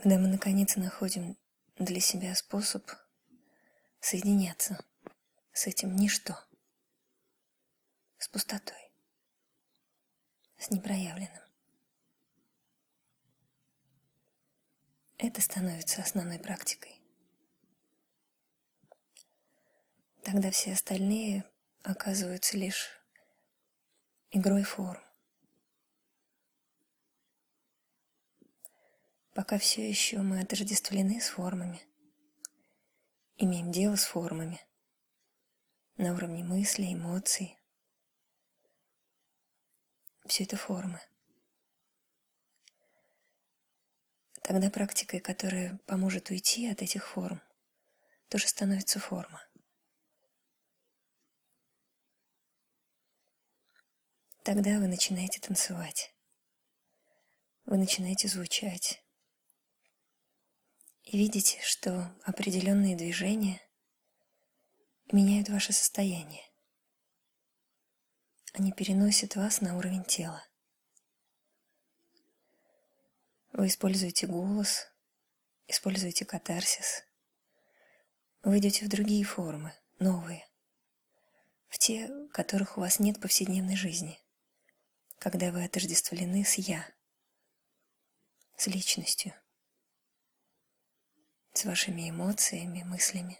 Когда мы наконец находим для себя способ соединяться с этим ничто, с пустотой, с непроявленным. Это становится основной практикой. Тогда все остальные оказываются лишь игрой форм. Пока все еще мы отождествлены с формами, имеем дело с формами на уровне мыслей, эмоций. Все это формы. Тогда практикой, которая поможет уйти от этих форм, тоже становится форма. Тогда вы начинаете танцевать, вы начинаете звучать. И видите, что определенные движения меняют ваше состояние. Они переносят вас на уровень тела. Вы используете голос, используете катарсис. Вы идете в другие формы, новые, в те, которых у вас нет в повседневной жизни, когда вы отождествлены с «я», с личностью, с вашими эмоциями, мыслями.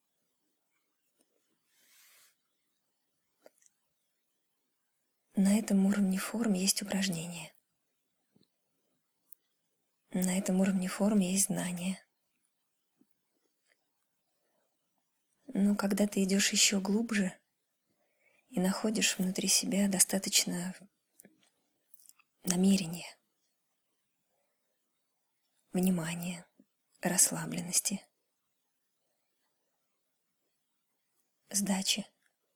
На этом уровне форм есть упражнения. На этом уровне форм есть знания. Но когда ты идешь еще глубже и находишь внутри себя достаточно намерения, внимания, расслабленности, сдачи,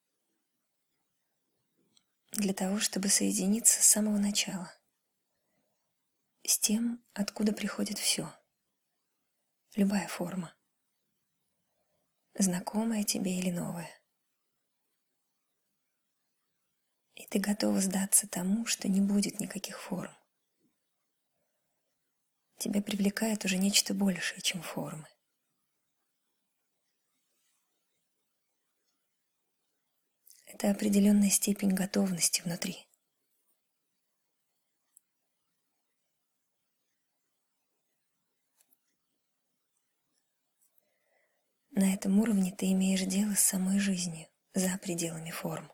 для того, чтобы соединиться с самого начала, с тем, откуда приходит все, любая форма, знакомая тебе или новая. И ты готова сдаться тому, что не будет никаких форм. Тебя привлекает уже нечто большее, чем формы. Это определенная степень готовности внутри. На этом уровне ты имеешь дело с самой жизнью, за пределами форм.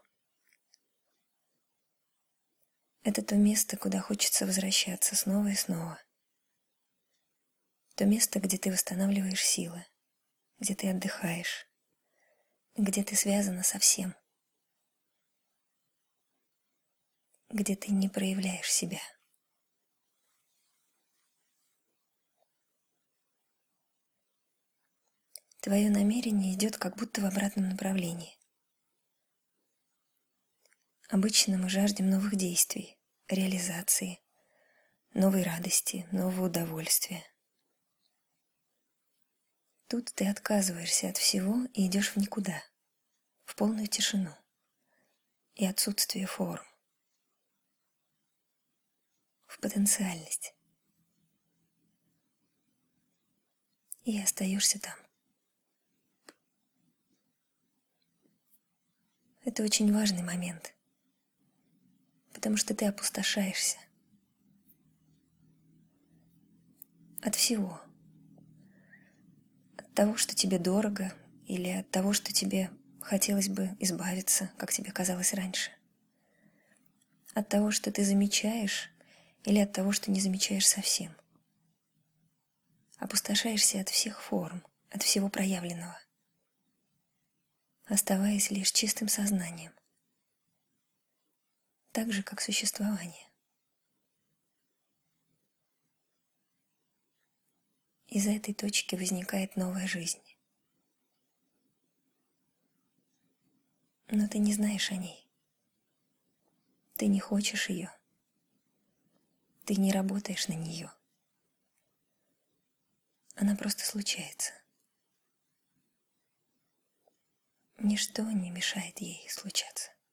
Это то место, куда хочется возвращаться снова и снова. То место, где ты восстанавливаешь силы, где ты отдыхаешь, где ты связана со всем, где ты не проявляешь себя. Твое намерение идет как будто в обратном направлении. Обычно мы жаждем новых действий, реализации, новой радости, нового удовольствия. Тут ты отказываешься от всего и идешь в никуда, в полную тишину и отсутствие форм, в потенциальность. И остаешься там. Это очень важный момент, потому что ты опустошаешься от всего. От того, что тебе дорого, или от того, что тебе хотелось бы избавиться, как тебе казалось раньше. От того, что ты замечаешь, или от того, что не замечаешь совсем. Опустошаешься от всех форм, от всего проявленного, оставаясь лишь чистым сознанием, так же, как существование. Из этой точки возникает новая жизнь. Но ты не знаешь о ней. Ты не хочешь ее. Ты не работаешь на нее. Она просто случается. Ничто не мешает ей случаться.